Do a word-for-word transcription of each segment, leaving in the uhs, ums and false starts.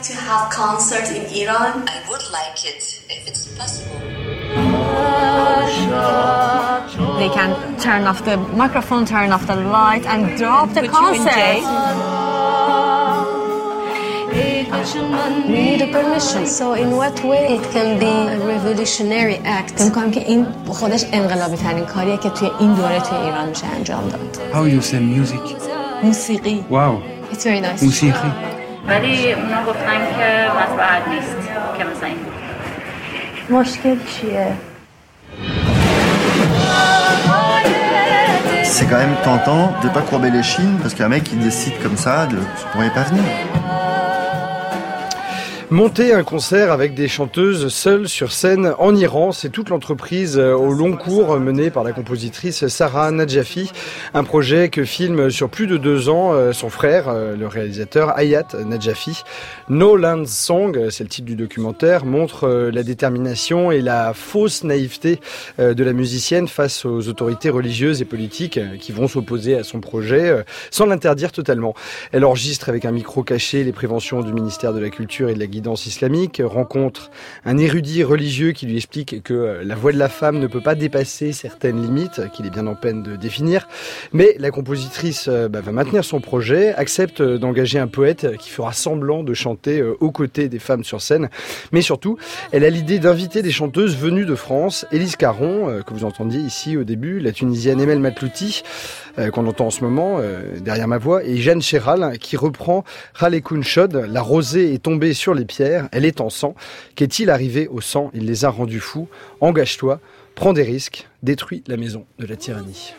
to have concert in Iran? I would like it if it's possible. They can turn off the microphone, turn off the light and drop the concert. We need a permission. So in what way it can be a revolutionary act? فکر می‌کنم که این خودش انقلابی ترین کاریه که توی این دوره توی ایران میشه انجام داد. How you say music? موسیقی. Wow. It's very nice. موسیقی. ولی اونا گفتن که مسئله نیست که مثلا این مشکل چیه؟ C'est quand même tentant de pas courber les chines parce qu'un mec qui décide comme ça, de, ça pourrait pas venir. Monter un concert avec des chanteuses seules sur scène en Iran, c'est toute l'entreprise au long cours menée par la compositrice Sarah Nadjafi. Un projet que filme sur plus de deux ans son frère, le réalisateur Hayat Nadjafi. No Land Song, c'est le titre du documentaire, montre la détermination et la fausse naïveté de la musicienne face aux autorités religieuses et politiques qui vont s'opposer à son projet sans l'interdire totalement. Elle enregistre avec un micro caché les préventions du ministère de la Culture et de la guidance islamique, rencontre un érudit religieux qui lui explique que la voix de la femme ne peut pas dépasser certaines limites, qu'il est bien en peine de définir. Mais la compositrice bah, va maintenir son projet, accepte d'engager un poète qui fera semblant de chanter aux côtés des femmes sur scène. Mais surtout, elle a l'idée d'inviter des chanteuses venues de France, Élise Caron, que vous entendiez ici au début, la Tunisienne Emel Matlouti, qu'on entend en ce moment derrière ma voix, et Jeanne Chéral qui reprend Khalekun Shod, la rosée est tombée sur les pierres, elle est en sang. Qu'est-il arrivé au sang? Il les a rendus fous. Engage-toi, prends des risques, détruis la maison de la tyrannie.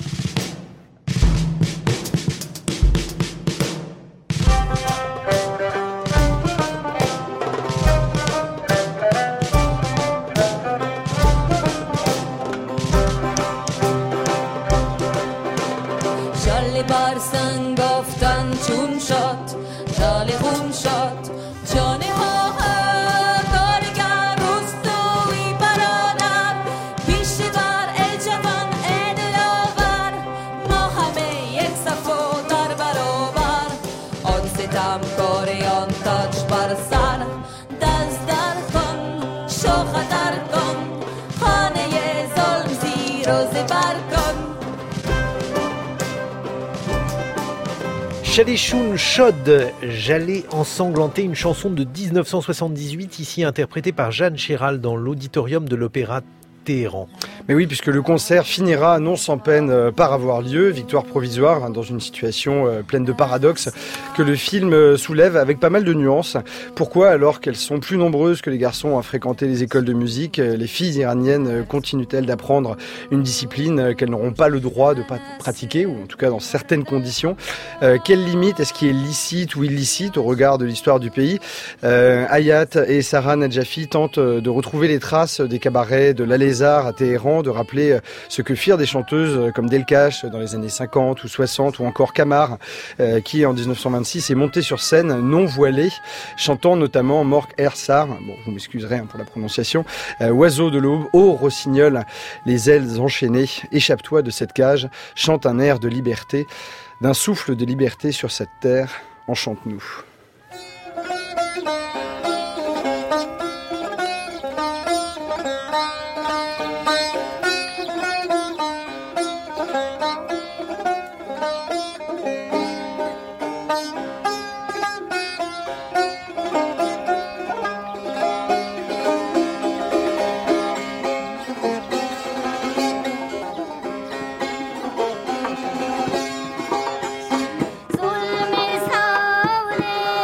Khalekun Shod, J'allais ensanglanter, une chanson de dix-neuf cent soixante-dix-huit, ici interprétée par Jeanne Chéral dans l'auditorium de l'Opéra Téhéran. Mais oui, puisque le concert finira non sans peine par avoir lieu, victoire provisoire hein, dans une situation euh, pleine de paradoxes que le film euh, soulève avec pas mal de nuances. Pourquoi, alors qu'elles sont plus nombreuses que les garçons à fréquenter les écoles de musique, les filles iraniennes continuent-elles d'apprendre une discipline qu'elles n'auront pas le droit de pratiquer, ou en tout cas dans certaines conditions? euh, Quelle limite est-ce qui est licite ou illicite au regard de l'histoire du pays? euh, Hayat et Sarah Nadjafi tentent de retrouver les traces des cabarets de l'Al-Azhar à Téhéran, de rappeler ce que firent des chanteuses comme Delkash dans les années cinquante ou soixante, ou encore Kamar, euh, qui en dix-neuf cent vingt-six est monté sur scène non voilé, chantant notamment Mork Ersar, bon, vous m'excuserez hein, pour la prononciation, euh, Oiseau de l'aube, ô rossignol, les ailes enchaînées, échappe-toi de cette cage, chante un air de liberté, d'un souffle de liberté sur cette terre, enchante-nous. ظلم ساله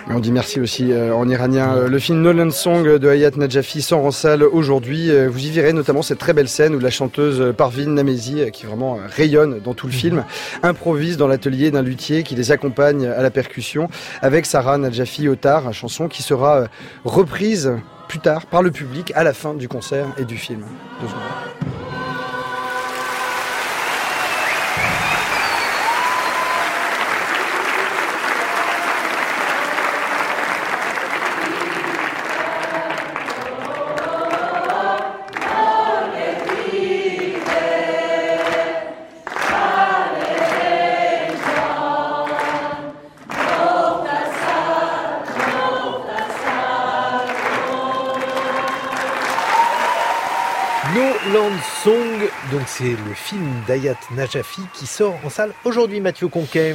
Et on dit merci aussi euh, en iranien. Euh, le film Nolan Song de Hayat Najafi sort en salle aujourd'hui. Euh, vous y verrez notamment cette très belle scène où la chanteuse Parveen Namezi, euh, qui vraiment euh, rayonne dans tout le film, improvise dans l'atelier d'un luthier qui les accompagne à la percussion avec Sarah Najafi Otar, une chanson qui sera euh, reprise plus tard par le public à la fin du concert et du film. Deux secondes. Nolan Song, donc c'est le film d'Hayat Najafi qui sort en salle aujourd'hui, Mathieu Conquet.